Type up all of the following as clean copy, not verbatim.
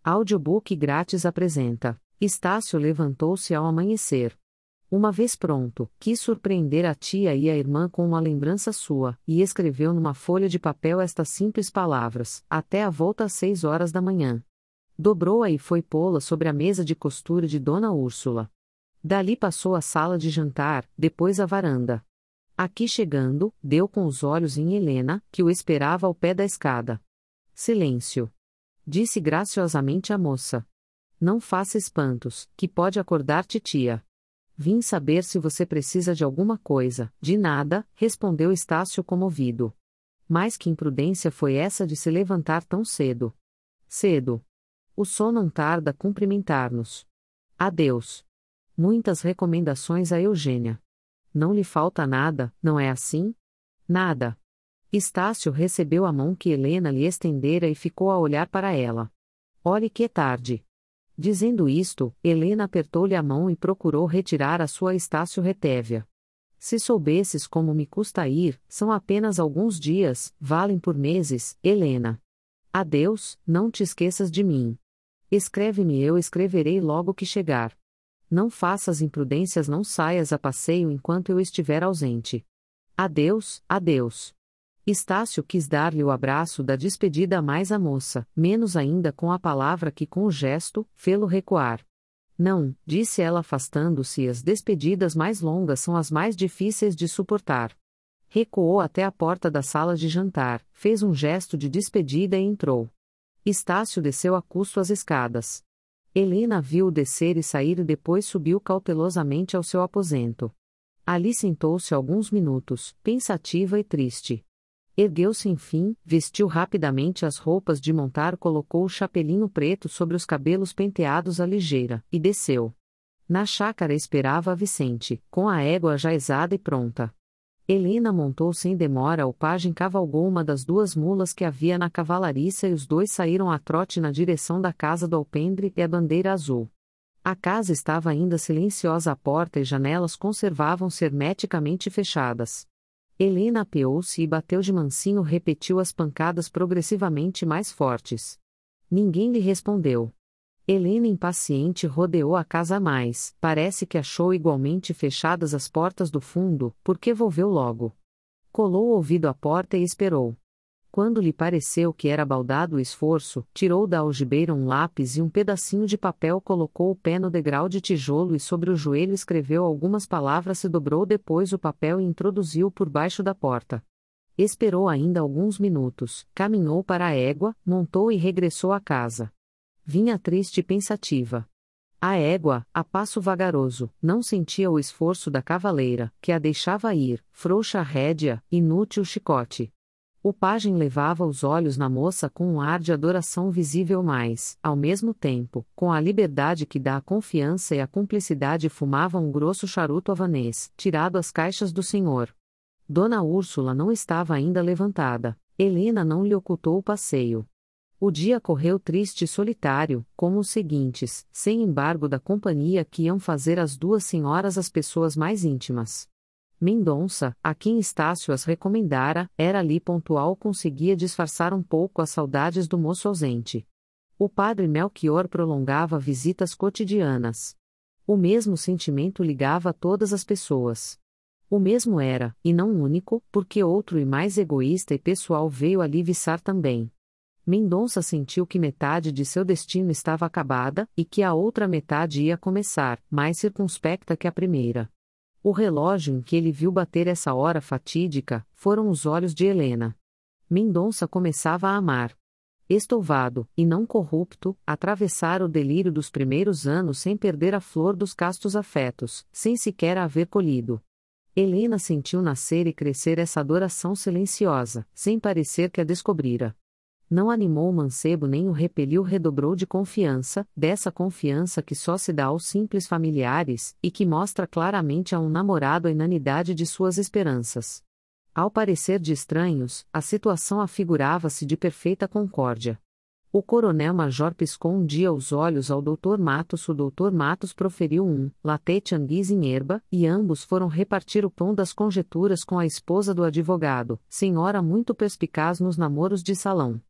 Audiobook grátis apresenta. Estácio levantou-se ao amanhecer. Uma vez pronto, quis surpreender a tia e a irmã com uma lembrança sua, e escreveu numa folha de papel estas simples palavras: até a volta às 6 horas da manhã. Dobrou-a e foi pô-la sobre a mesa de costura de Dona Úrsula. Dali passou à sala de jantar, depois à varanda. Aqui chegando, deu com os olhos em Helena, que o esperava ao pé da escada. Silêncio. Disse graciosamente a moça. Não faça espantos, que pode acordar titia. Vim saber se você precisa de alguma coisa. De nada, respondeu Estácio comovido. Mas que imprudência foi essa de se levantar tão cedo? Cedo. O sono não tarda a cumprimentar-nos. Adeus. Muitas recomendações a Eugênia. Não lhe falta nada, não é assim? Nada. Estácio recebeu a mão que Helena lhe estendera e ficou a olhar para ela. Olhe que é tarde. Dizendo isto, Helena apertou-lhe a mão e procurou retirar a sua. Estácio reteve-a. Se soubesses como me custa ir, são apenas alguns dias, valem por meses, Helena. Adeus, não te esqueças de mim. Escreve-me, eu escreverei logo que chegar. Não faças imprudências, não saias a passeio enquanto eu estiver ausente. Adeus, adeus. Estácio quis dar-lhe o abraço da despedida a mais a moça, menos ainda com a palavra que com o gesto, fê-lo recuar. Não, disse ela afastando-se, as despedidas mais longas são as mais difíceis de suportar. Recuou até a porta da sala de jantar, fez um gesto de despedida e entrou. Estácio desceu a custo as escadas. Helena viu-o descer e sair e depois subiu cautelosamente ao seu aposento. Ali sentou-se alguns minutos, pensativa e triste. Ergueu-se enfim, vestiu rapidamente as roupas de montar, colocou o chapelinho preto sobre os cabelos penteados à ligeira, e desceu. Na chácara esperava a Vicente, com a égua já exada e pronta. Helena montou sem demora, o pajem cavalgou uma das 2 mulas que havia na cavalariça e os 2 saíram a trote na direção da casa do alpendre e a bandeira azul. A casa estava ainda silenciosa, a porta e janelas conservavam-se hermeticamente fechadas. Helena apeou-se e bateu de mansinho, repetiu as pancadas progressivamente mais fortes. Ninguém lhe respondeu. Helena, impaciente, rodeou a casa mais, parece que achou igualmente fechadas as portas do fundo, porque volveu logo. Colou o ouvido à porta e esperou. Quando lhe pareceu que era baldado o esforço, tirou da algibeira um lápis e um pedacinho de papel, colocou o pé no degrau de tijolo e sobre o joelho escreveu algumas palavras, se dobrou depois o papel e introduziu por baixo da porta. Esperou ainda alguns minutos, caminhou para a égua, montou e regressou à casa. Vinha triste e pensativa. A égua, a passo vagaroso, não sentia o esforço da cavaleira, que a deixava ir, frouxa a rédea, inútil o chicote. O pajem levava os olhos na moça com um ar de adoração visível, mas, ao mesmo tempo, com a liberdade que dá a confiança e a cumplicidade, fumava um grosso charuto havanês, tirado às caixas do senhor. Dona Úrsula não estava ainda levantada. Helena não lhe ocultou o passeio. O dia correu triste e solitário, como os seguintes, sem embargo da companhia que iam fazer as 2 senhoras as pessoas mais íntimas. Mendonça, a quem Estácio as recomendara, era ali pontual, conseguia disfarçar um pouco as saudades do moço ausente. O padre Melchior prolongava visitas cotidianas. O mesmo sentimento ligava todas as pessoas. O mesmo era, e não único, porque outro e mais egoísta e pessoal veio ali viçar também. Mendonça sentiu que metade de seu destino estava acabada, e que a outra metade ia começar, mais circunspecta que a primeira. O relógio em que ele viu bater essa hora fatídica, foram os olhos de Helena. Mendonça começava a amar. Estouvado, e não corrupto, atravessara o delírio dos primeiros anos sem perder a flor dos castos afetos, sem sequer a haver colhido. Helena sentiu nascer e crescer essa adoração silenciosa, sem parecer que a descobrira. Não animou o mancebo nem o repeliu, redobrou de confiança, dessa confiança que só se dá aos simples familiares, e que mostra claramente a um namorado a inanidade de suas esperanças. Ao parecer de estranhos, a situação afigurava-se de perfeita concórdia. O coronel-major piscou um dia os olhos ao Dr. Matos, o Dr. Matos proferiu um latete anguis em herba, e ambos foram repartir o pão das conjeturas com a esposa do advogado, senhora muito perspicaz nos namoros de salão.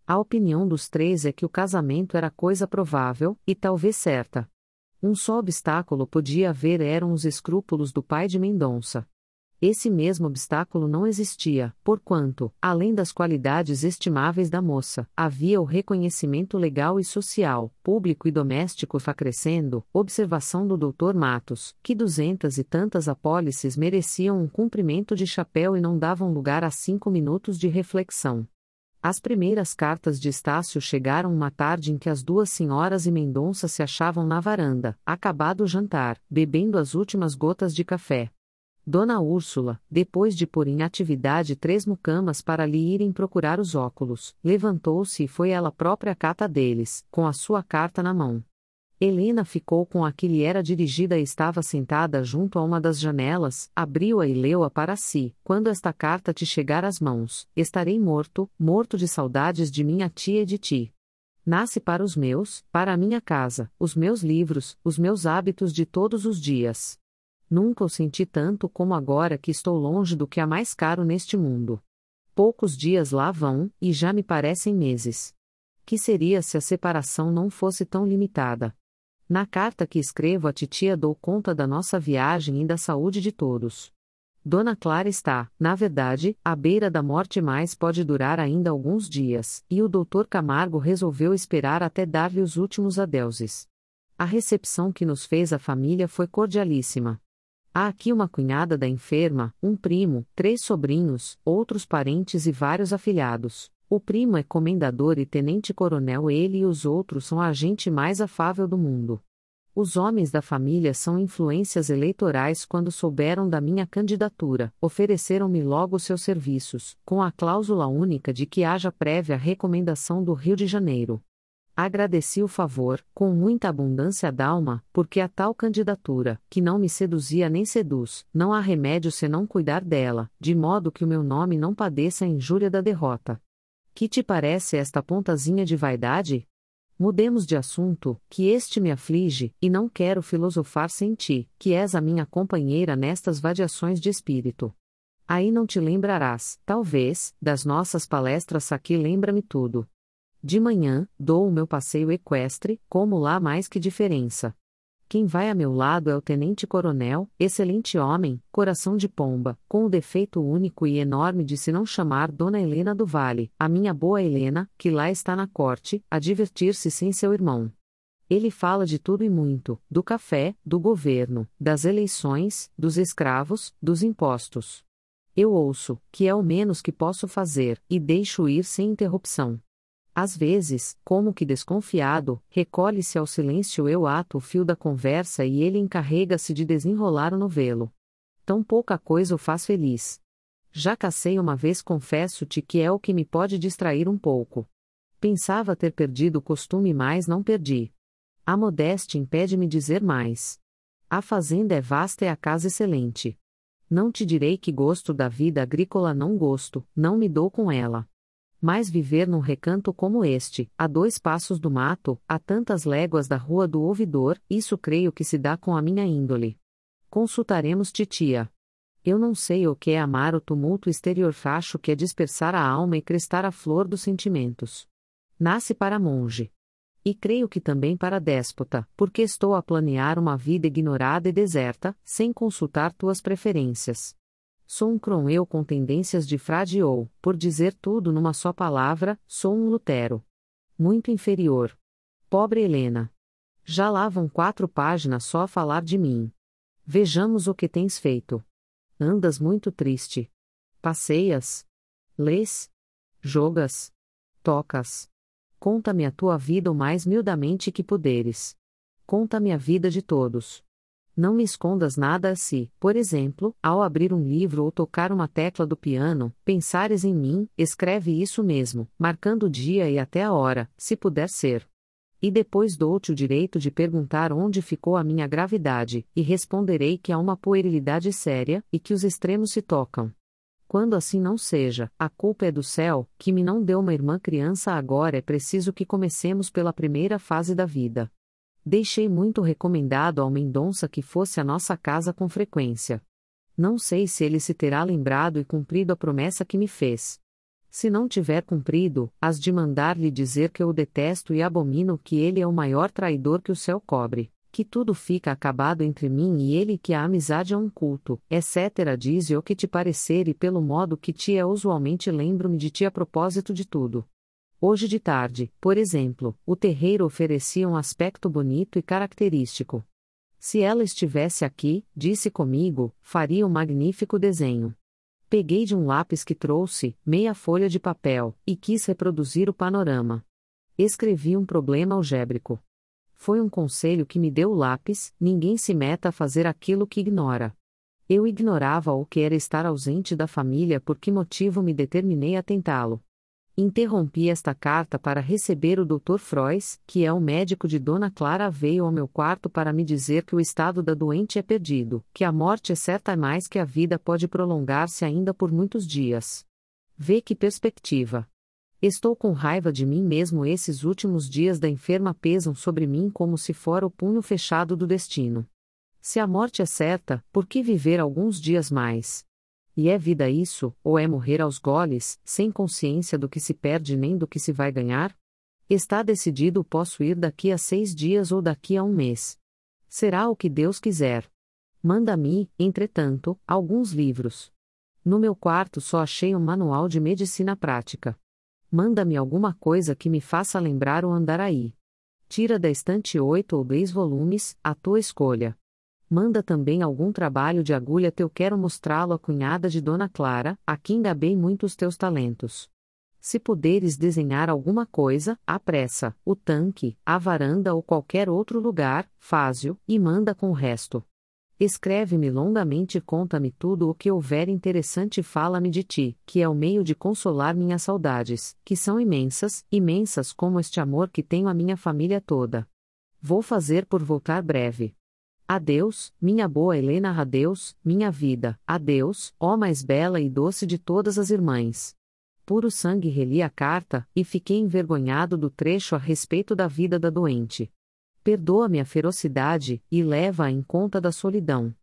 A opinião dos três é que o casamento era coisa provável, e talvez certa. Um só obstáculo podia haver, eram os escrúpulos do pai de Mendonça. Esse mesmo obstáculo não existia, porquanto, além das qualidades estimáveis da moça, havia o reconhecimento legal e social, público e doméstico acrescendo, observação do Dr. Matos, que 200 e tantas apólices mereciam um cumprimento de chapéu e não davam lugar a 5 minutos de reflexão. As primeiras cartas de Estácio chegaram uma tarde em que as duas senhoras e Mendonça se achavam na varanda, acabado o jantar, bebendo as últimas gotas de café. Dona Úrsula, depois de pôr em atividade 3 mucamas para lhe irem procurar os óculos, levantou-se e foi ela própria à cata deles, com a sua carta na mão. Helena ficou com a que lhe era dirigida e estava sentada junto a uma das janelas, abriu-a e leu-a para si. Quando esta carta te chegar às mãos, estarei morto, morto de saudades de minha tia e de ti. Nasce para os meus, para a minha casa, os meus livros, os meus hábitos de todos os dias. Nunca o senti tanto como agora que estou longe do que há mais caro neste mundo. Poucos dias lá vão, e já me parecem meses. Que seria se a separação não fosse tão limitada? Na carta que escrevo à titia dou conta da nossa viagem e da saúde de todos. Dona Clara está, na verdade, à beira da morte, mas pode durar ainda alguns dias, e o Dr. Camargo resolveu esperar até dar-lhe os últimos adeuses. A recepção que nos fez a família foi cordialíssima. Há aqui uma cunhada da enferma, um primo, 3 sobrinhos, outros parentes e vários afilhados. O primo é comendador e tenente-coronel, ele e os outros são a gente mais afável do mundo. Os homens da família são influências eleitorais. Quando souberam da minha candidatura, ofereceram-me logo seus serviços, com a cláusula única de que haja prévia recomendação do Rio de Janeiro. Agradeci o favor, com muita abundância d'alma, porque a tal candidatura, que não me seduzia nem seduz, não há remédio senão cuidar dela, de modo que o meu nome não padeça a injúria da derrota. Que te parece esta pontazinha de vaidade? Mudemos de assunto, que este me aflige, e não quero filosofar sem ti, que és a minha companheira nestas vadiações de espírito. Aí não te lembrarás, talvez, das nossas palestras aqui. Lembra-me tudo. De manhã, dou o meu passeio equestre, como lá mais que diferença. Quem vai a meu lado é o tenente-coronel, excelente homem, coração de pomba, com o defeito único e enorme de se não chamar Dona Helena do Vale, a minha boa Helena, que lá está na corte, a divertir-se sem seu irmão. Ele fala de tudo e muito, do café, do governo, das eleições, dos escravos, dos impostos. Eu ouço, que é o menos que posso fazer, e deixo ir sem interrupção. Às vezes, como que desconfiado, recolhe-se ao silêncio. Eu ato o fio da conversa e ele encarrega-se de desenrolar o novelo. Tão pouca coisa o faz feliz. Já cacei uma vez, confesso-te que é o que me pode distrair um pouco. Pensava ter perdido o costume, mas não perdi. A modéstia impede-me dizer mais. A fazenda é vasta e a casa excelente. Não te direi que gosto da vida agrícola, não gosto, não me dou com ela. Mas viver num recanto como este, a 2 passos do mato, a tantas léguas da rua do ouvidor, isso creio que se dá com a minha índole. Consultaremos titia. Eu não sei o que é amar o tumulto exterior, acho que é dispersar a alma e crestar a flor dos sentimentos. Nasce para monge. E creio que também para déspota, porque estou a planear uma vida ignorada e deserta, sem consultar tuas preferências. Sou um Cromwell com tendências de frade ou, por dizer tudo numa só palavra, sou um Lutero. Muito inferior. Pobre Helena. Já lá vão 4 páginas só a falar de mim. Vejamos o que tens feito. Andas muito triste. Passeias? Lês? Jogas? Tocas? Conta-me a tua vida o mais miudamente que puderes. Conta-me a vida de todos. Não me escondas nada se, por exemplo, ao abrir um livro ou tocar uma tecla do piano, pensares em mim, escreve isso mesmo, marcando o dia e até a hora, se puder ser. E depois dou-te o direito de perguntar onde ficou a minha gravidade, e responderei que há uma puerilidade séria, e que os extremos se tocam. Quando assim não seja, a culpa é do céu, que me não deu uma irmã criança. Agora é preciso que comecemos pela primeira fase da vida. Deixei muito recomendado ao Mendonça que fosse à nossa casa com frequência. Não sei se ele se terá lembrado e cumprido a promessa que me fez. Se não tiver cumprido, as de mandar-lhe dizer que eu o detesto e abomino, que ele é o maior traidor que o céu cobre, que tudo fica acabado entre mim e ele, que a amizade é um culto, etc. Dize o que te parecer, e pelo modo que te é usualmente lembro-me de ti a propósito de tudo. Hoje de tarde, por exemplo, o terreiro oferecia um aspecto bonito e característico. Se ela estivesse aqui, disse comigo, faria um magnífico desenho. Peguei de um lápis que trouxe, meia folha de papel, e quis reproduzir o panorama. Escrevi um problema algébrico. Foi um conselho que me deu o lápis: ninguém se meta a fazer aquilo que ignora. Eu ignorava o que era estar ausente da família, por que motivo me determinei a tentá-lo. Interrompi esta carta para receber o Dr. Frois, que é o médico de Dona Clara. Veio ao meu quarto para me dizer que o estado da doente é perdido, que a morte é certa, mais que a vida pode prolongar-se ainda por muitos dias. Vê que perspectiva! Estou com raiva de mim mesmo. Esses últimos dias da enferma pesam sobre mim como se fora o punho fechado do destino. Se a morte é certa, por que viver alguns dias mais? E é vida isso, ou é morrer aos goles, sem consciência do que se perde nem do que se vai ganhar? Está decidido: posso ir daqui a 6 dias ou daqui a um mês. Será o que Deus quiser. Manda-me, entretanto, alguns livros. No meu quarto só achei um manual de medicina prática. Manda-me alguma coisa que me faça lembrar o Andaraí. Tira da estante 8 ou 10 volumes, à tua escolha. Manda também algum trabalho de agulha teu. Quero mostrá-lo à cunhada de Dona Clara, a quem gabei muito os teus talentos. Se puderes desenhar alguma coisa, à pressa, o tanque, a varanda ou qualquer outro lugar, faze-o, e manda com o resto. Escreve-me longamente e conta-me tudo o que houver interessante, e fala-me de ti, que é o meio de consolar minhas saudades, que são imensas, imensas como este amor que tenho à minha família toda. Vou fazer por voltar breve. Adeus, minha boa Helena. Adeus, minha vida. Adeus, ó mais bela e doce de todas as irmãs. Puro sangue reli a carta, e fiquei envergonhado do trecho a respeito da vida da doente. Perdoa-me a ferocidade, e leva-a em conta da solidão.